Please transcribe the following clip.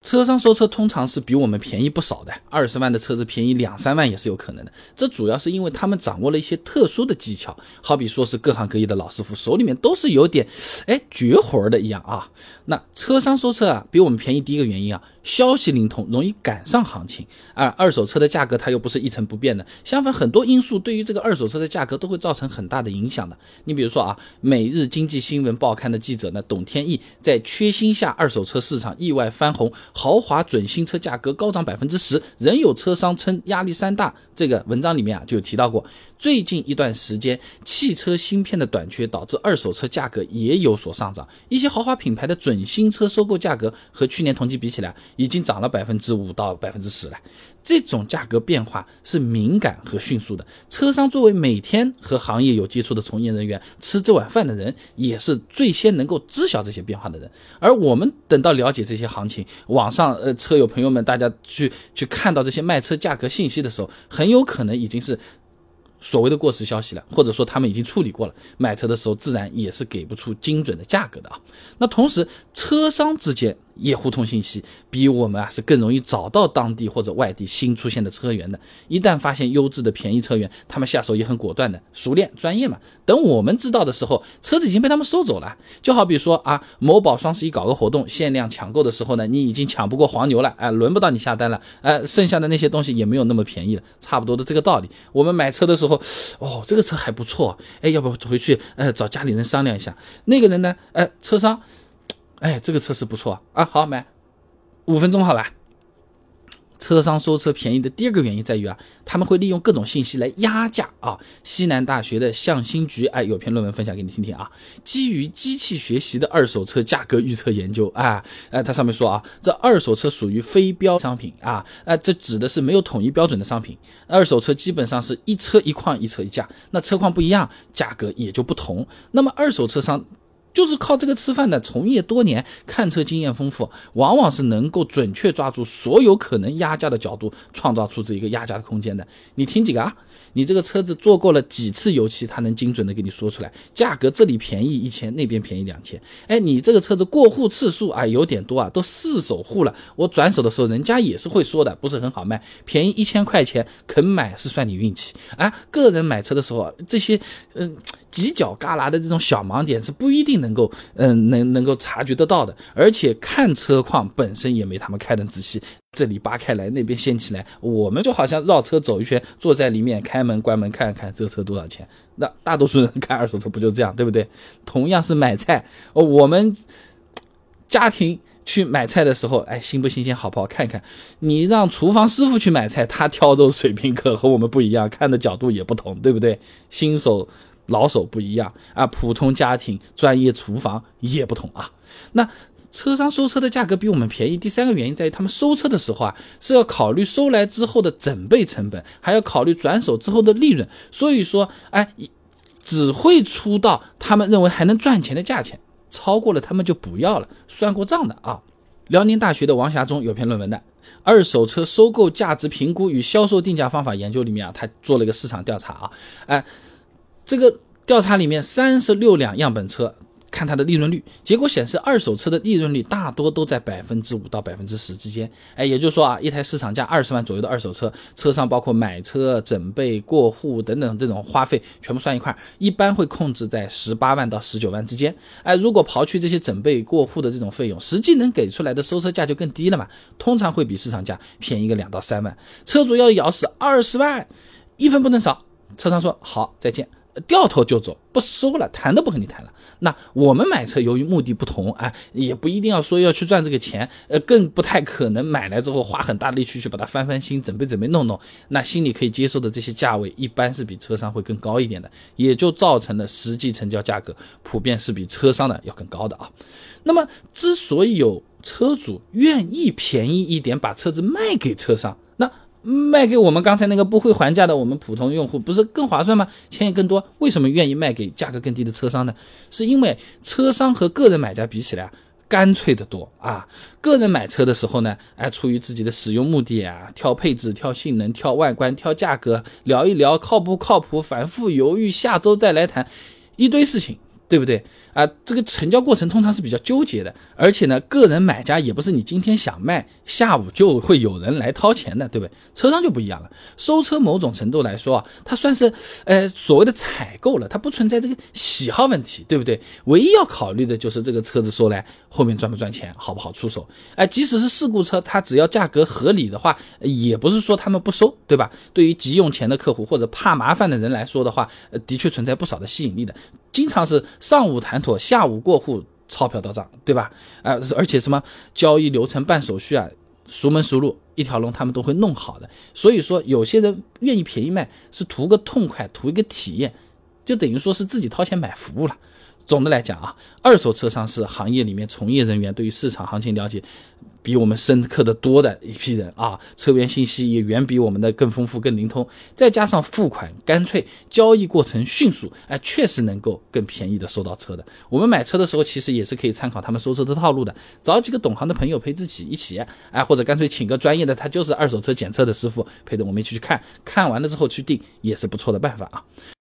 车商收车通常是比我们便宜不少的，20万的车子便宜2-3万也是有可能的。这主要是因为他们掌握了一些特殊的技巧，好比说是各行各业的老师傅，手里面都是有点绝活的一样啊。那车商收车比我们便宜，第一个原因消息灵通，容易赶上行情。二手车的价格它又不是一成不变的，相反很多因素对于这个二手车的价格都会造成很大的影响的。你比如说每日经济新闻报刊的记者呢董天益在缺芯下二手车市场意外翻红，豪华准新车价格高涨 10%， 仍有车商称压力山大，这个文章里面就有提到过。最近一段时间汽车芯片的短缺导致二手车价格也有所上涨，一些豪华品牌的准新车收购价格和去年同期比起来已经涨了 5%到 10% 了。这种价格变化是敏感和迅速的，车商作为每天和行业有接触的从业人员，吃这碗饭的人，也是最先能够知晓这些变化的人。而我们等到了解这些行情，网上车友朋友们大家去看到这些卖车价格信息的时候，很有可能已经是所谓的过时消息了，或者说他们已经处理过了，买车的时候自然也是给不出精准的价格的那同时车商之间也互通信息，比我们是更容易找到当地或者外地新出现的车源的。一旦发现优质的便宜车源，他们下手也很果断的，熟练专业嘛。等我们知道的时候，车子已经被他们收走了。就好比说某宝双11搞个活动，限量抢购的时候呢，你已经抢不过黄牛了，轮不到你下单了，剩下的那些东西也没有那么便宜了，差不多的这个道理。我们买车的时候，这个车还不错，要不回去找家里人商量一下。那个人呢，车商，这个车是不错好买，5分钟好了。车商收车便宜的第二个原因在于他们会利用各种信息来压价西南大学的向新局有篇论文分享给你听听基于机器学习的二手车价格预测研究它上面说这二手车属于非标商品这指的是没有统一标准的商品。二手车基本上是一车一况一车一价，那车况不一样，价格也就不同。那么二手车商就是靠这个吃饭的，从业多年，看车经验丰富，往往是能够准确抓住所有可能压价的角度，创造出这一个压价的空间的。你听几个你这个车子做过了几次油漆，它能精准的给你说出来，价格这里便宜1000，那边便宜2000。你这个车子过户次数有点多都4手户了，我转手的时候人家也是会说的，不是很好卖，便宜1000块钱，肯买是算你运气个人买车的时候这些犄角旮旯的这种小盲点是不一定能够能够察觉得到的，而且看车况本身也没他们开得仔细，这里扒开来那边掀起来，我们就好像绕车走一圈，坐在里面开门关门看看这车多少钱。那大多数人看二手车不就这样，对不对？同样是买菜我们家庭去买菜的时候新不新鲜好不好看看，你让厨房师傅去买菜，他挑肉水平可和我们不一样，看的角度也不同，对不对？新手老手不一样普通家庭专业厨房也不同那车商收车的价格比我们便宜，第三个原因在于他们收车的时候是要考虑收来之后的整备成本，还要考虑转手之后的利润，所以说只会出到他们认为还能赚钱的价钱，超过了他们就不要了，算过账的辽宁大学的王霞中有篇论文的二手车收购价值评估与销售定价方法研究里面他做了一个市场调查这个调查里面36辆样本车，看它的利润率，结果显示二手车的利润率大多都在 5% 到 10% 之间也就是说一台市场价20万左右的二手车，车上包括买车、整备、过户等等这种花费全部算一块，一般会控制在18万到19万之间如果刨去这些整备过户的这种费用，实际能给出来的收车价就更低了嘛，通常会比市场价便宜个2到3万。车主要咬死20万，一分不能少，车商说好再见，掉头就走，不收了，谈都不和你谈了。那我们买车由于目的不同也不一定要说要去赚这个钱更不太可能买来之后花很大力气去把它翻新整备弄，那心里可以接受的这些价位一般是比车商会更高一点的，也就造成了实际成交价格普遍是比车商的要更高的那么之所以有车主愿意便宜一点把车子卖给车商，那卖给我们刚才那个不会还价的我们普通用户不是更划算吗？钱也更多，为什么愿意卖给价格更低的车商呢？是因为车商和个人买家比起来干脆的多个人买车的时候呢出于自己的使用目的挑配置、挑性能、挑外观、挑价格，聊一聊靠不靠谱，反复犹豫，下周再来谈，一堆事情对不对啊？这个成交过程通常是比较纠结的，而且呢，个人买家也不是你今天想卖，下午就会有人来掏钱的，对不对？车商就不一样了，收车某种程度来说啊，它算是所谓的采购了，它不存在这个喜好问题，对不对？唯一要考虑的就是这个车子收来后面赚不赚钱，好不好出手。即使是事故车，它只要价格合理的话，也不是说他们不收，对吧？对于急用钱的客户或者怕麻烦的人来说的话，的确存在不少的吸引力的。经常是上午谈妥，下午过户，钞票到账，对吧？而且什么交易流程办手续啊，熟门熟路一条龙他们都会弄好的。所以说有些人愿意便宜卖是图个痛快，图一个体验，就等于说是自己掏钱买服务了。总的来讲啊，二手车商是行业里面从业人员对于市场行情了解比我们深刻的多的一批人啊，车源信息也远比我们的更丰富更灵通，再加上付款干脆，交易过程迅速，确实能够更便宜的收到车的。我们买车的时候其实也是可以参考他们收车的套路的，找几个懂行的朋友陪自己一起，或者干脆请个专业的，他就是二手车检测的师傅陪着我们一起去看，看完了之后去定也是不错的办法啊。